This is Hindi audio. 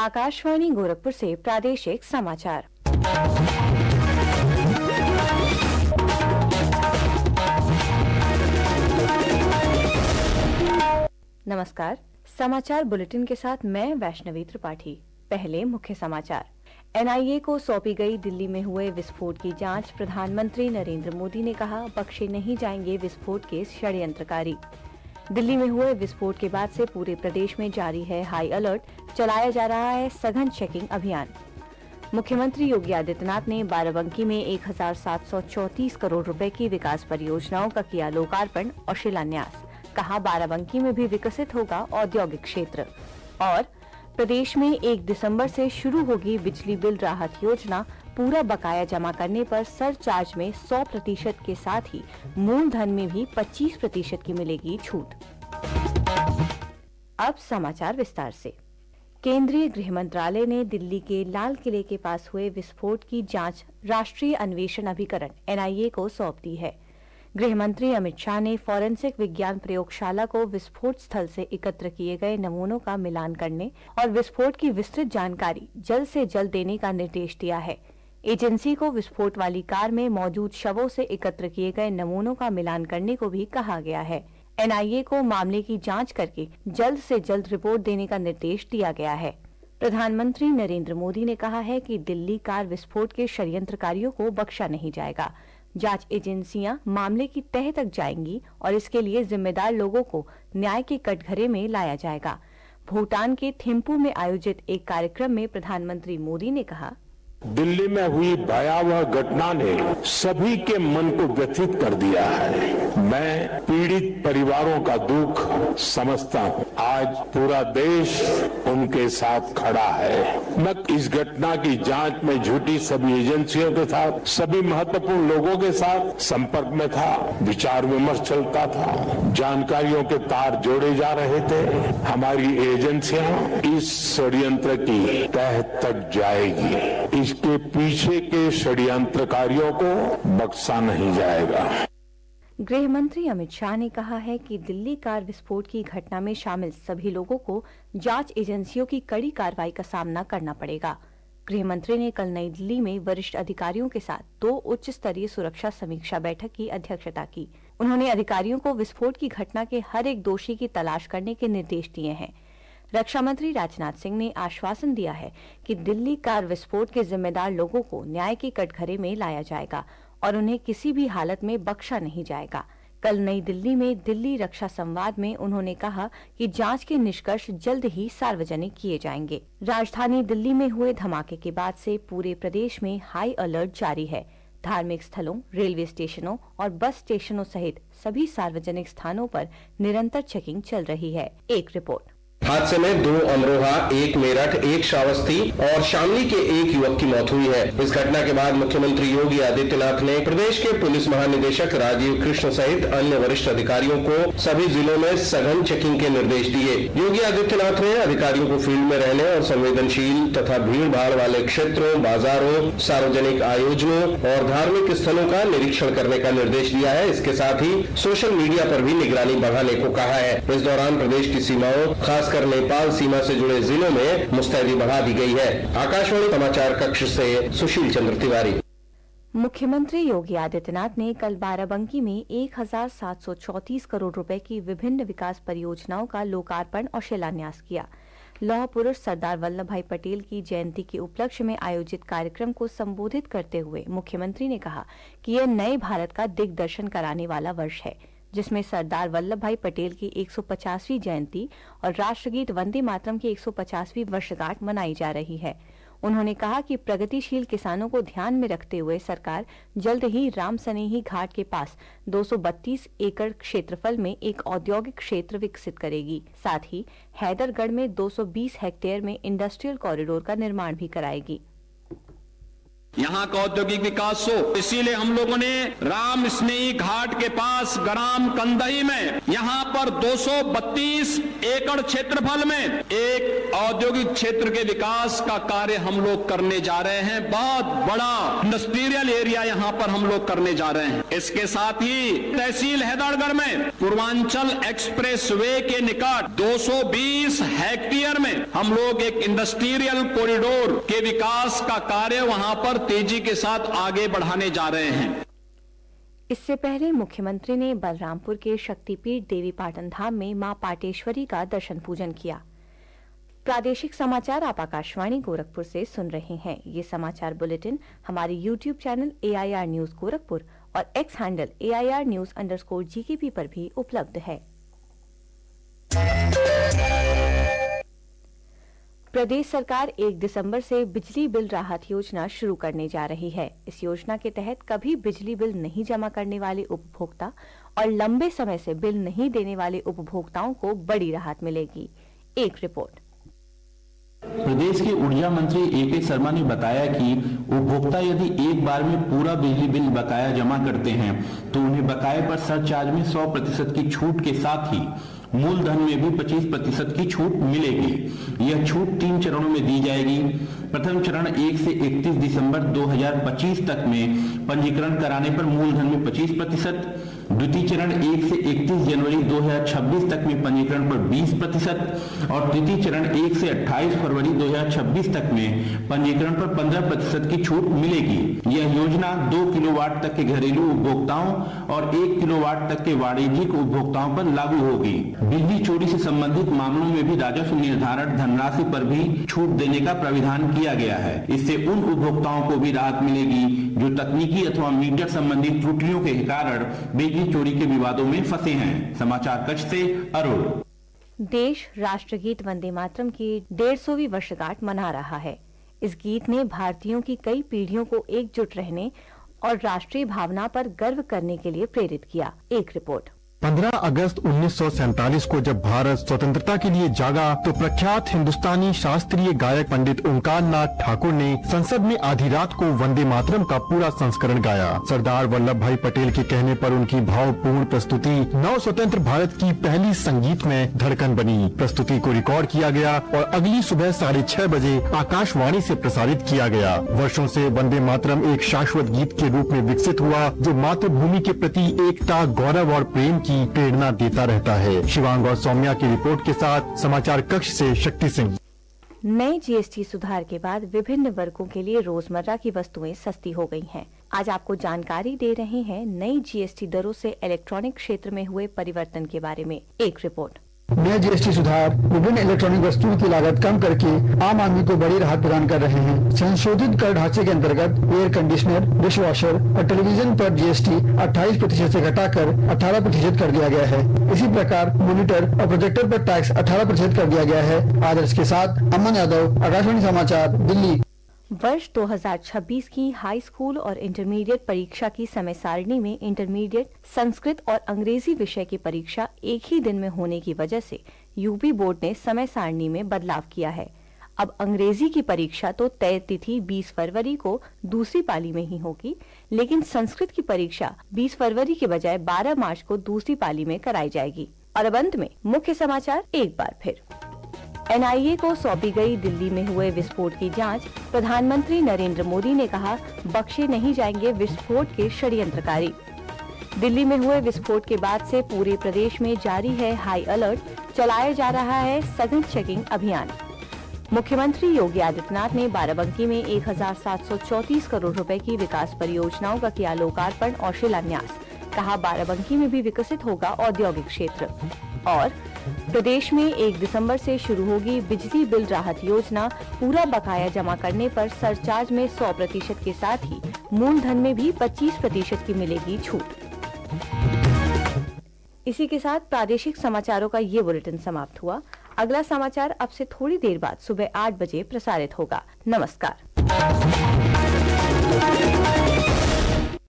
आकाशवाणी गोरखपुर से प्रादेशिक समाचार। नमस्कार, समाचार बुलेटिन के साथ मैं वैष्णवी त्रिपाठी। पहले मुख्य समाचार। एनआईए को सौंपी गई दिल्ली में हुए विस्फोट की जांच। प्रधानमंत्री नरेंद्र मोदी ने कहा, बख्शे नहीं जाएंगे विस्फोट के षड्यंत्रकारी। दिल्ली में हुए विस्फोट के बाद से पूरे प्रदेश में जारी है हाई अलर्ट। चलाया जा रहा है सघन चेकिंग अभियान। मुख्यमंत्री योगी आदित्यनाथ ने बाराबंकी में 1734 करोड़ रुपए की विकास परियोजनाओं का किया लोकार्पण और शिलान्यास। कहा, बाराबंकी में भी विकसित होगा औद्योगिक क्षेत्र। और प्रदेश में 1 दिसंबर से शुरू होगी बिजली बिल राहत योजना। पूरा बकाया जमा करने पर सरचार्ज में 100% के साथ ही मूलधन में भी 25% की मिलेगी छूट। अब समाचार विस्तार से। केंद्रीय गृह मंत्रालय ने दिल्ली के लाल किले के पास हुए विस्फोट की जांच राष्ट्रीय अन्वेषण अभिकरण एनआईए को सौंप दी है। गृह मंत्री अमित शाह ने फॉरेंसिक विज्ञान प्रयोगशाला को विस्फोट स्थल से एकत्र किए गए नमूनों का मिलान करने और विस्फोट की विस्तृत जानकारी जल्द से जल्द देने का निर्देश दिया है। एजेंसी को विस्फोट वाली कार में मौजूद शवों से एकत्र किए गए नमूनों का मिलान करने को भी कहा गया है। एनआईए को मामले की जांच करके जल्द से जल्द रिपोर्ट देने का निर्देश दिया गया है। प्रधानमंत्री नरेंद्र मोदी ने कहा है कि दिल्ली कार विस्फोट के षड्यंत्रकारियों को बख्शा नहीं जाएगा। जांच एजेंसियां मामले की तह तक जाएंगी और इसके लिए जिम्मेदार लोगों को न्याय के कटघरे में लाया जाएगा। भूटान के थिम्पू में आयोजित एक कार्यक्रम में प्रधानमंत्री मोदी ने कहा, दिल्ली में हुई भयावह घटना ने सभी के मन को व्यथित कर दिया है। मैं पीड़ित परिवारों का दुख समझता हूं। आज पूरा देश उनके साथ खड़ा है। मैं इस घटना की जांच में जुटी सभी एजेंसियों के साथ, सभी महत्वपूर्ण लोगों के साथ संपर्क में था। विचार विमर्श चलता था, जानकारियों के तार जोड़े जा रहे थे। हमारी एजेंसियां इस षड्यंत्र की तह तक जाएगी। इसके पीछे के षड्यंत्रकारियों को बख्शा नहीं जाएगा। गृह मंत्री अमित शाह ने कहा है कि दिल्ली कार विस्फोट की घटना में शामिल सभी लोगों को जांच एजेंसियों की कड़ी कार्रवाई का सामना करना पड़ेगा। गृह मंत्री ने कल नई दिल्ली में वरिष्ठ अधिकारियों के साथ 2 उच्च स्तरीय सुरक्षा समीक्षा बैठक की अध्यक्षता की। उन्होंने अधिकारियों को विस्फोट की घटना के हर एक दोषी की तलाश करने के निर्देश दिए हैं। रक्षा मंत्री राजनाथ सिंह ने आश्वासन दिया है कि दिल्ली कार विस्फोट के जिम्मेदार लोगों को न्याय के कटघरे में लाया जाएगा और उन्हें किसी भी हालत में बख्शा नहीं जाएगा। कल नई दिल्ली में दिल्ली रक्षा संवाद में उन्होंने कहा कि जांच के निष्कर्ष जल्द ही सार्वजनिक किए जाएंगे। राजधानी दिल्ली में हुए धमाके के बाद से पूरे प्रदेश में हाई अलर्ट जारी है। धार्मिक स्थलों, रेलवे स्टेशनों और बस स्टेशनों सहित सभी सार्वजनिक स्थानों पर निरंतर चेकिंग चल रही है। एक रिपोर्ट। हादसे में 2 अमरोहा, 1 मेरठ, 1 श्रावस्ती और शामली के 1 युवक की मौत हुई है। इस घटना के बाद मुख्यमंत्री योगी आदित्यनाथ ने प्रदेश के पुलिस महानिदेशक राजीव कृष्ण सहित अन्य वरिष्ठ अधिकारियों को सभी जिलों में सघन चेकिंग के निर्देश दिए। योगी आदित्यनाथ ने अधिकारियों को फील्ड में रहने और संवेदनशील तथा भीड़ भाड़ वाले क्षेत्रों, बाजारों, सार्वजनिक आयोजनों और धार्मिक स्थलों का निरीक्षण करने का निर्देश दिया है। इसके साथ ही सोशल मीडिया पर भी निगरानी बढ़ाने को कहा है। इस दौरान प्रदेश की सीमाओं, खास नेपाल सीमा से जुड़े जिलों में मुस्तैदी बढ़ा दी गई है। आकाशवाणी समाचार कक्ष से सुशील चंद्र तिवारी। मुख्यमंत्री योगी आदित्यनाथ ने कल बाराबंकी में 1734 करोड़ रुपए की विभिन्न विकास परियोजनाओं का लोकार्पण और शिलान्यास किया। लौह पुरुष सरदार वल्लभ भाई पटेल की जयंती के उपलक्ष्य में आयोजित कार्यक्रम को संबोधित करते हुए मुख्यमंत्री ने कहा कि यह नए भारत का दिग्दर्शन कराने वाला वर्ष है, जिसमें सरदार वल्लभ भाई पटेल की 150वीं जयंती और राष्ट्रगीत वंदे मातरम की 150वीं वर्षगांठ मनाई जा रही है। उन्होंने कहा कि प्रगतिशील किसानों को ध्यान में रखते हुए सरकार जल्द ही रामसनेही घाट के पास 232 एकड़ क्षेत्रफल में एक औद्योगिक क्षेत्र विकसित करेगी। साथ ही हैदरगढ़ में 220 हेक्टेयर में इंडस्ट्रियल कॉरिडोर का निर्माण भी कराएगी। यहाँ का औद्योगिक विकास हो, इसीलिए हम लोगों ने राम स्नेही घाट के पास ग्राम कंदही में यहाँ पर 232 एकड़ क्षेत्रफल में एक औद्योगिक क्षेत्र के विकास का कार्य हम लोग करने जा रहे हैं। बहुत बड़ा इंडस्ट्रियल एरिया यहाँ पर हम लोग करने जा रहे हैं। इसके साथ ही तहसील हैदरगढ़ में पूर्वांचल एक्सप्रेस वे के निकट 220 हेक्टेयर में हम लोग एक इंडस्ट्रियल कॉरिडोर के विकास का कार्य वहां पर तेजी के साथ आगे बढ़ाने जा रहे हैं। इससे पहले मुख्यमंत्री ने बलरामपुर के शक्तिपीठ देवी पाटन धाम में मां पाटेश्वरी का दर्शन पूजन किया। प्रादेशिक समाचार आप आकाशवाणी गोरखपुर से सुन रहे हैं। ये समाचार बुलेटिन हमारे YouTube channel AIR news Gorakhpur और X हैंडल AIR News_GKP पर भी उपलब्ध है। प्रदेश सरकार 1 दिसंबर से बिजली बिल राहत योजना शुरू करने जा रही है। इस योजना के तहत कभी बिजली बिल नहीं जमा करने वाले उपभोक्ता और लंबे समय से बिल नहीं देने वाले उपभोक्ताओं को बड़ी राहत मिलेगी। एक रिपोर्ट। प्रदेश के ऊर्जा मंत्री AK शर्मा ने बताया कि उपभोक्ता यदि एक बार में पूरा बिजली बिल बकाया जमा करते हैं तो उन्हें बकाये पर सरचार्ज में 100% की छूट के साथ ही मूलधन में भी 25% की छूट मिलेगी। यह छूट 3 चरणों में दी जाएगी। प्रथम चरण 1 से 31 दिसंबर 2025 तक में पंजीकरण कराने पर मूलधन में 25%, द्वितीय चरण 1 से 31 जनवरी 2026 तक में पंजीकरण पर 20% और तृतीय चरण 1 से 28 फरवरी 2026 तक में पंजीकरण पर 15% की छूट मिलेगी। यह योजना 2 किलोवाट तक के घरेलू उपभोक्ताओं और 1 किलोवाट तक के वाणिज्यिक उपभोक्ताओं पर लागू होगी। बिजली चोरी से संबंधित मामलों में भी राजस्व निर्धारण धनराशि पर भी छूट देने का प्राविधान किया गया है। इससे उन उपभोक्ताओं को भी राहत मिलेगी जो तकनीकी अथवा मीटर संबंधी त्रुटियों के कारण बिजली चोरी के विवादों में फंसे हैं। समाचार कक्ष से अरुण। देश राष्ट्रगीत वंदे मातरम की 150वीं वर्षगांठ मना रहा है। इस गीत ने भारतीयों की कई पीढ़ियों को एकजुट रहने और राष्ट्रीय भावना पर गर्व करने के लिए प्रेरित किया। एक रिपोर्ट। 15 अगस्त 1947 को जब भारत स्वतंत्रता के लिए जागा तो प्रख्यात हिंदुस्तानी शास्त्रीय गायक पंडित ओंकार नाथ ठाकुर ने संसद में आधी रात को वंदे मातरम का पूरा संस्करण गाया। सरदार वल्लभ भाई पटेल के कहने पर उनकी भावपूर्ण प्रस्तुति नव स्वतंत्र भारत की पहली संगीतमय धड़कन बनी। प्रस्तुति को रिकॉर्ड किया गया और अगली सुबह 6:30 बजे आकाशवाणी से प्रसारित किया गया। वर्षों से वंदे मातरम एक शाश्वत गीत के रूप में विकसित हुआ जो मातृभूमि के प्रति एकता, गौरव और प्रेम की प्रेरणा देता रहता है। शिवांग और सौम्या की रिपोर्ट के साथ समाचार कक्ष से शक्ति सिंह। नए GST सुधार के बाद विभिन्न वर्गों के लिए रोजमर्रा की वस्तुएं सस्ती हो गई हैं। आज आपको जानकारी दे रहे हैं नई GST दरों से इलेक्ट्रॉनिक क्षेत्र में हुए परिवर्तन के बारे में। एक रिपोर्ट। नए GST सुधार विभिन्न इलेक्ट्रॉनिक वस्तुओं की लागत कम करके आम आदमी को बड़ी राहत प्रदान कर रहे हैं। संशोधित कर ढांचे के अंतर्गत एयर कंडीशनर, डिश वॉशर और टेलीविजन पर GST 28% से घटाकर 18% कर दिया गया है। इसी प्रकार मॉनिटर और प्रोजेक्टर पर टैक्स 18% कर दिया गया है। आदर्श के साथ अमन यादव, आकाशवाणी समाचार, दिल्ली। वर्ष 2026 की हाई स्कूल और इंटरमीडिएट परीक्षा की समय सारणी में इंटरमीडिएट संस्कृत और अंग्रेजी विषय की परीक्षा एक ही दिन में होने की वजह से यूपी बोर्ड ने समय सारणी में बदलाव किया है। अब अंग्रेजी की परीक्षा तो तय तिथि 20 फरवरी को दूसरी पाली में ही होगी, लेकिन संस्कृत की परीक्षा 20 फरवरी के बजाय 12 मार्च को दूसरी पाली में कराई जाएगी। और अब अंत में मुख्य समाचार एक बार फिर। NIA को सौंपी गई दिल्ली में हुए विस्फोट की जांच। प्रधानमंत्री नरेंद्र मोदी ने कहा, बख्शे नहीं जाएंगे विस्फोट के षड्यंत्रकारी। दिल्ली में हुए विस्फोट के बाद से पूरे प्रदेश में जारी है हाई अलर्ट, चलाया जा रहा है सघन चेकिंग अभियान। मुख्यमंत्री योगी आदित्यनाथ ने बाराबंकी में 1734 करोड़ रुपए की विकास परियोजनाओं का किया लोकार्पण और शिलान्यास। कहा, बाराबंकी में भी विकसित होगा औद्योगिक क्षेत्र। और प्रदेश में 1 दिसंबर से शुरू होगी बिजली बिल राहत योजना। पूरा बकाया जमा करने पर सरचार्ज में 100% के साथ ही मूलधन में भी 25% की मिलेगी छूट। इसी के साथ प्रादेशिक समाचारों का ये बुलेटिन समाप्त हुआ। अगला समाचार अब से थोड़ी देर बाद सुबह 8 बजे प्रसारित होगा। नमस्कार।